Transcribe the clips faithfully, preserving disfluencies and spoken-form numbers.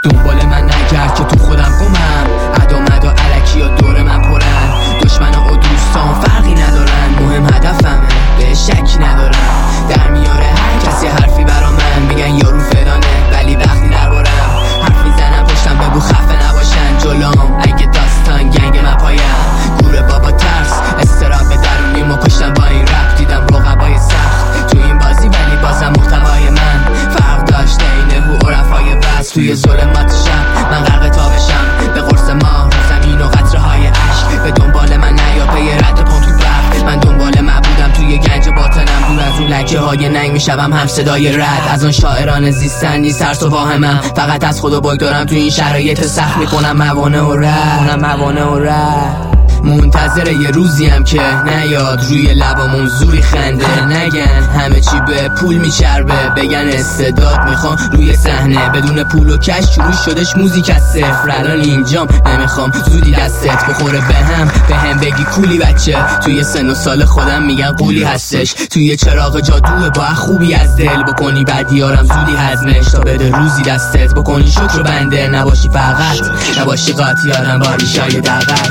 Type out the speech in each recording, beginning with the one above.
دنبال من نگرد که تو خودم گمم، ادا مدا الکی ها دور من پرن، دشمن و دوستان فرقی ندارن، مهم هدفمه به شکی ندارم. در میاره هر کسی حرفی برا من، میگن یارو فلانه ولی وقتی دربارم حرف میزنم پشتم بگو خفه نباشن جلوم، اگه داستان گنگ من پایم گوره بابا ترس استراب درونی ما کشتم با این رپ، دیدم رقبای سخت تو این بازی ولی بازم محتوای من فرق داشته اینه هو عرفای بس. توی ظلمات شب من غرق تابشم به قرص ماه زمین و قطره های عشق، به دنبال من نیا پی رد پام تو برق، من دنبال معبودم توی گنج باطنم، دور از اون لکه های ننگ میشوم هم صدای رد، از اون شاعران زیستن نیست ترس و واهمم، فقط از خدا بگدارم تو این شرایط سخت، میکنم موانع و رد کنم موانع و رد. منتظر یه روزیم که نیاد روی لبامون زوری خنده، نگن همه چی به پول میچربه، بگن استعداد میخوام روی صحنه، بدون پول و کش شروع شدش موزیک از صفر، الان اینجام نمیخوام زودی دستت بخوره بهم بهم بگی کولی بچه، توی سن و سال خودم میگن قولی هستش، توی چراغ جادوه با خوبی از دل بکنی بدیارم زودی هضمش، تا بده روزی دستت بکنی شکر بنده، نباشی فقط نباشی قاطیارم با ریشای دقل،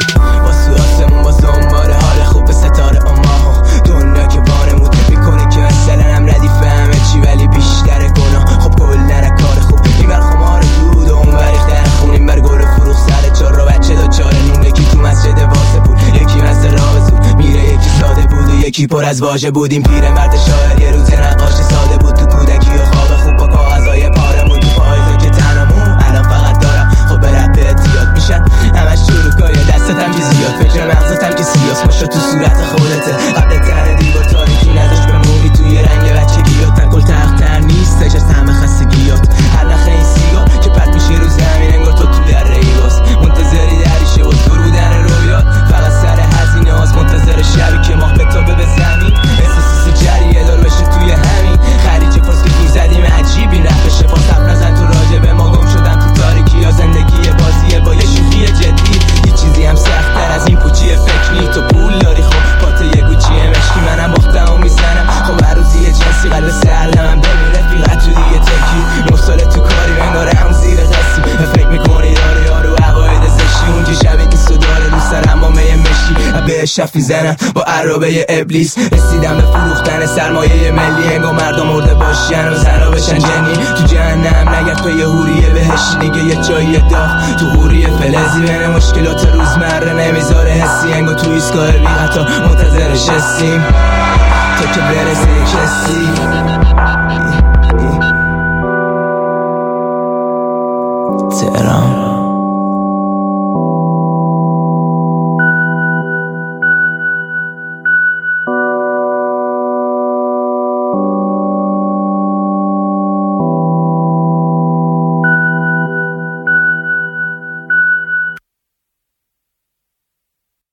آسمون با زنبار حال خوب به ستاره اما دنیا که وانمود میکنه که مثلا هم ردیف همه چی ولی بیشتر گناه، خب کلن کار خوب این بر خمار دود و اون بریختن خون، این بر گل فروخ سر چار رو بچه دا چاره نون، یکی تو مسجد واسه بود یکی مثل راه زود میره، یکی ساده بود و یکی پر از واژه بود، این پیر مرد شاعر یه روز نقاش ساده بود، تو کودکی و خواب خوب با کاغذای پارمون، تو پاییزه که تنمون الان فقط دارم خب به رپ اعتیاد میشن همش چروکای دستتم که زیاد، فکر مغزتم که سیاس ماشا تو صورت خودته، قبل تر دیوار تاریکی نداشت بمونی توی رنگ بچگیات، نکل تختر نیستش از همه خستگیات، هر نخه این سیگار که پرد میشه رو زمین انگار تو تو در ریباست، منتظری دریشه و فرودن رویات، فقط سر هزینه هاست، منتظر شبی که ماه به تابه به زمین، احساس جریه دار بشه توی همین خریج پاس که دور زدیم عجیبی نفشه، پاس حرف نزن تو راجع به ما، گم شدم تو تاریکی یا زندگی بازیه با یه شوخی جدی، یه چیزی هم سخت‌تر از این پوچی فکری، تو پول داری خب پات یه گوچی مشکی، منم باختم و میزنم خب هر روزی یه جنسی قلب سرلمم بمیره فیقت تو دیگه تکی، نه ساله تو کاری بنگاره هم زیر قصی، فکر میکنی یارو یارو عقاید زشتی، اونجی شبیه نیست و داره رو سرم با میه مشکی، به شفی زنم با عرابه ابلیس، رسیدم به فروختن سرمایه ملی، انگار مردم مرده باشن و زنا بشن جنی، تو جهنم نگرد تو یه هوریه بهشتی، دیگه یه جایی داغ تو هوریه فلزی، بین مشکلات روزمره نمیذاره حسی، انگار تو ایستگاه بی قطار منتظر شستیم تا که برسه کسی.